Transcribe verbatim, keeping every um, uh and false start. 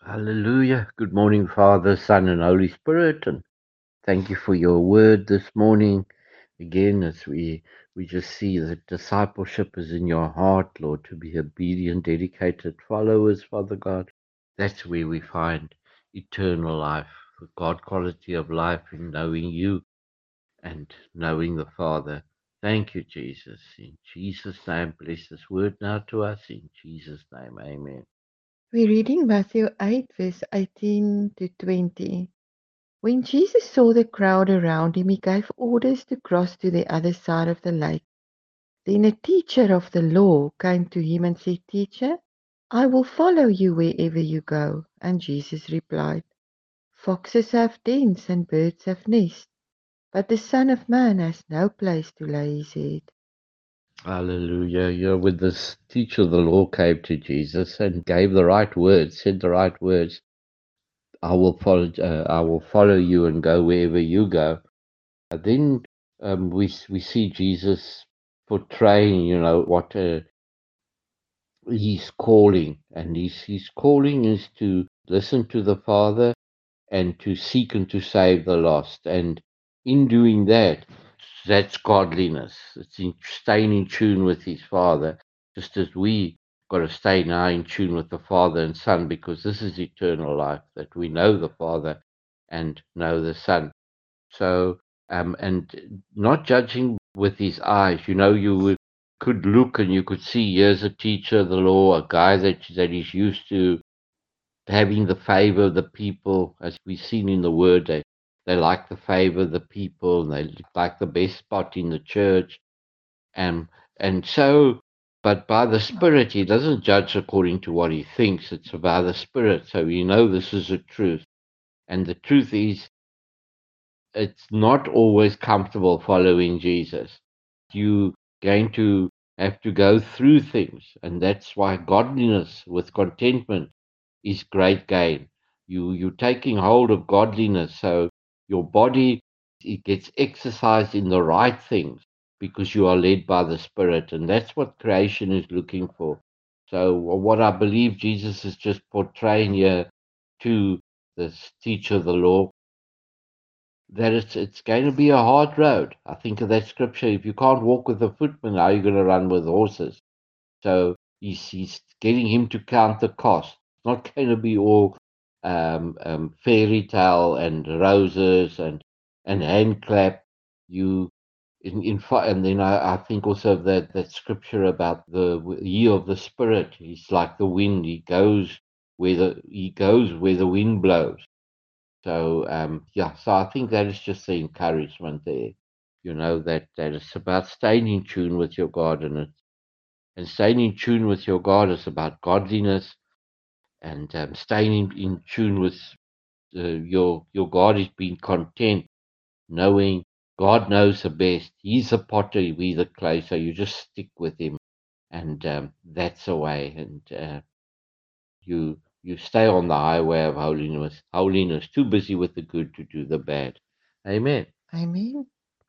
Hallelujah. Good morning, Father, Son, and Holy Spirit. And thank you for your word this morning. Again, as we, we just see that discipleship is in your heart, Lord, to be obedient, dedicated followers, Father God. That's where we find eternal life, the God quality of life in knowing you and knowing the Father. Thank you, Jesus. In Jesus' name, bless this word now to us. In Jesus' name, amen. We're reading Matthew eight, verse eighteen to twenty. When Jesus saw the crowd around him, he gave orders to cross to the other side of the lake. Then a teacher of the law came to him and said, Teacher, I will follow you wherever you go. And Jesus replied, Foxes have dens and birds have nests, but the Son of Man has no place to lay his head. Hallelujah. Yeah, with this teacher of the law came to Jesus and gave the right words, said the right words. I will follow. Uh, I will follow you and go wherever you go. And then um, we we see Jesus portraying, you know, what uh, he's calling, and his his calling is to listen to the Father and to seek and to save the lost. And in doing that, that's godliness. It's in staying in tune with his Father, just as we got to stay now in tune with the Father and Son, because this is eternal life, that we know the Father and know the Son. So, um, and not judging with his eyes. You know, you would, could look and you could see here's a teacher of the law, a guy that that is used to having the favor of the people, as we've seen in the word. They, they like the favor of the people, and they like the best spot in the church. And, and so, but by the Spirit, he doesn't judge according to what he thinks. It's by the Spirit. So you know this is the truth. And the truth is, it's not always comfortable following Jesus. You going to have to go through things, and that's why godliness with contentment is great gain. You you're taking hold of godliness, so your body it gets exercised in the right things because you are led by the Spirit, and that's what creation is looking for. So what I believe Jesus is just portraying here to this teacher of the law, that it's it's going to be a hard road. I think of that scripture: if you can't walk with the footmen, how are you going to run with horses? So he's he's getting him to count the cost. It's not going to be all um, um, fairy tale and roses and and hand clap. You in in fa- and then I, I think also that that scripture about the w- year of the Spirit. He's like the wind. He goes where the he goes where the wind blows. So um, yeah, so I think that is just the encouragement there. You know that that it's about staying in tune with your God, and it, and staying in tune with your God is about godliness, and um, staying in, in tune with uh, your your God is being content, knowing God knows the best. He's the potter, we the clay. So you just stick with Him, and um, that's the way. And uh, you you stay on the highway of holiness. Holiness, too busy with the good to do the bad. Amen. Amen.